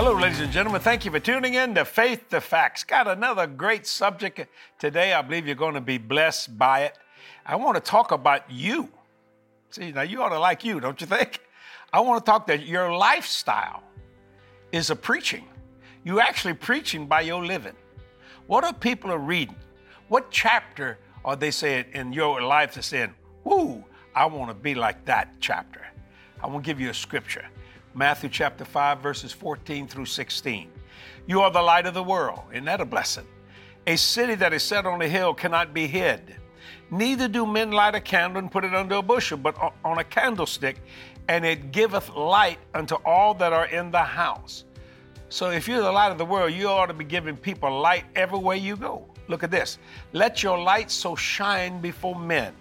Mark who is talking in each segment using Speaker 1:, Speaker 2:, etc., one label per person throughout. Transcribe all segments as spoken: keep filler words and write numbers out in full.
Speaker 1: Hello, ladies and gentlemen. Thank you for tuning in to Faith to Facts. Got another great subject today. I believe you're going to be blessed by it. I want to talk about you. See, now you ought to like you, don't you think? I want to talk that your lifestyle is a preaching. You're actually preaching by your living. What are people are reading? What chapter are they saying in your life that's saying, whoo, I want to be like that chapter? I want to give you a scripture. Matthew chapter five, verses fourteen through sixteen. You are the light of the world. Isn't that a blessing? A city that is set on a hill cannot be hid. Neither do men light a candle and put it under a bushel, but on a candlestick, and it giveth light unto all that are in the house. So if you're the light of the world, you ought to be giving people light everywhere you go. Look at this. Let your light so shine before men.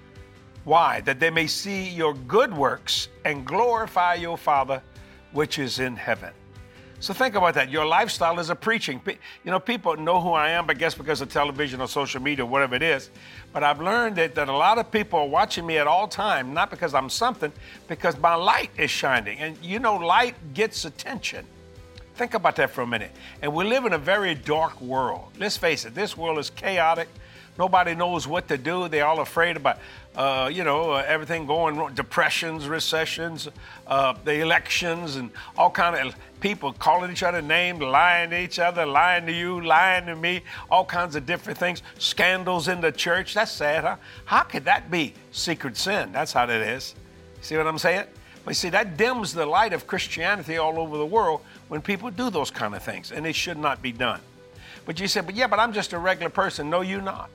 Speaker 1: Why? That they may see your good works and glorify your Father which is in heaven. So think about that. Your lifestyle is a preaching. You know, people know who I am, I guess because of television or social media or whatever it is. But I've learned that, that a lot of people are watching me at all time, not because I'm something, because my light is shining. And you know, light gets attention. Think about that for a minute. And we live in a very dark world. Let's face it, this world is chaotic. Nobody knows what to do. They're all afraid about, uh, you know, uh, everything going wrong, depressions, recessions, uh, the elections, and all kind of people calling each other names, lying to each other, lying to you, lying to me, all kinds of different things. Scandals in the church. That's sad, huh? How could that be secret sin? That's how that is. See what I'm saying? But see, that dims the light of Christianity all over the world when people do those kind of things, and it should not be done. But you said, but yeah, but I'm just a regular person. No, you're not.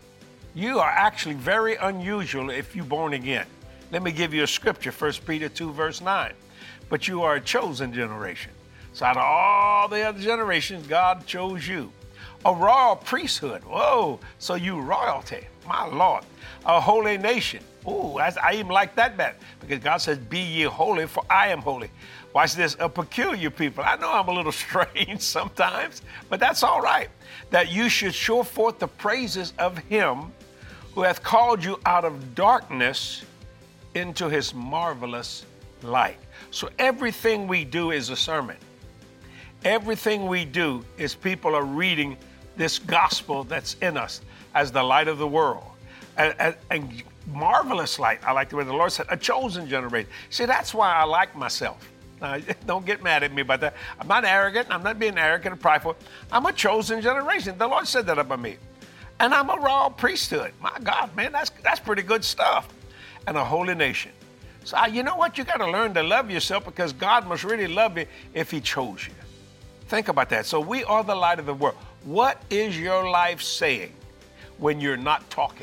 Speaker 1: You are actually very unusual if you're born again. Let me give you a scripture, First Peter two, verse nine. But you are a chosen generation. So out of all the other generations, God chose you. A royal priesthood. Whoa, so you royalty, my Lord. A holy nation. Oh, I even like that better because God says, be ye holy, for I am holy. Watch this, a peculiar people. I know I'm a little strange sometimes, but that's all right. That you should show forth the praises of him who hath called you out of darkness into his marvelous light. So everything we do is a sermon. Everything we do is people are reading this gospel that's in us as the light of the world. And, and, and marvelous light, I like the way the Lord said, a chosen generation. See, that's why I like myself. Now, don't get mad at me about that. I'm not arrogant. I'm not being arrogant or prideful. I'm a chosen generation. The Lord said that about me. And I'm a royal priesthood. My God, man, that's that's pretty good stuff. And a holy nation. So I, you know what? You got to learn to love yourself because God must really love you if he chose you. Think about that. So we are the light of the world. What is your life saying when you're not talking?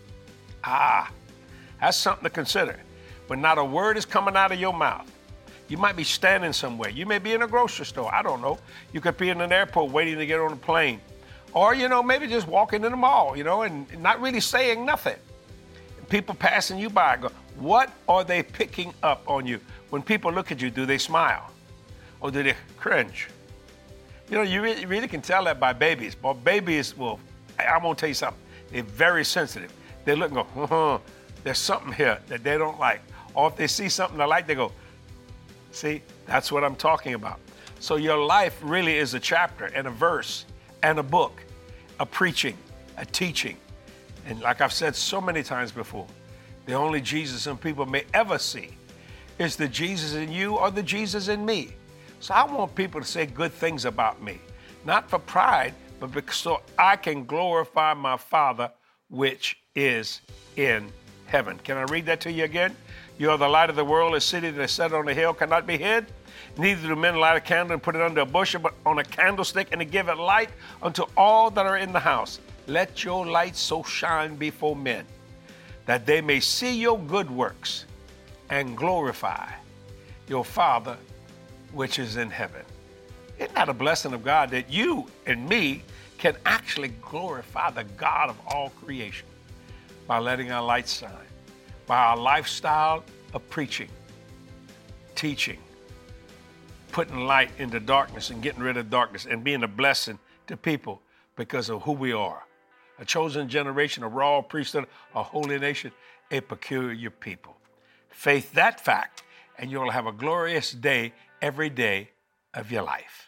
Speaker 1: Ah, that's something to consider. When not a word is coming out of your mouth. You might be standing somewhere. You may be in a grocery store. I don't know. You could be in an airport waiting to get on a plane. Or, you know, maybe just walking in the mall, you know, and not really saying nothing. People passing you by go, what are they picking up on you? When people look at you, do they smile? Or do they cringe? You know, you really, really can tell that by babies. But babies, well, I'm going to tell you something. They're very sensitive. They look and go, uh-huh, there's something here that they don't like. Or if they see something they like, they go, see, that's what I'm talking about. So your life really is a chapter and a verse and a book, a preaching, a teaching. And like I've said so many times before, the only Jesus some people may ever see is the Jesus in you or the Jesus in me. So I want people to say good things about me, not for pride, but because so I can glorify my Father which is in heaven. Can I read that to you again? You are the light of the world. A city that is set on a hill cannot be hid. Neither do men light a candle and put it under a bushel, but on a candlestick, and to give it light unto all that are in the house. Let your light so shine before men, that they may see your good works and glorify your Father which is in heaven. Isn't that a blessing of God that you and me can actually glorify the God of all creation by letting our light shine, by our lifestyle of preaching, teaching, putting light into darkness and getting rid of darkness and being a blessing to people because of who we are. A chosen generation, a royal priesthood, a holy nation, a peculiar people. Faith that fact, and you'll have a glorious day every day of your life.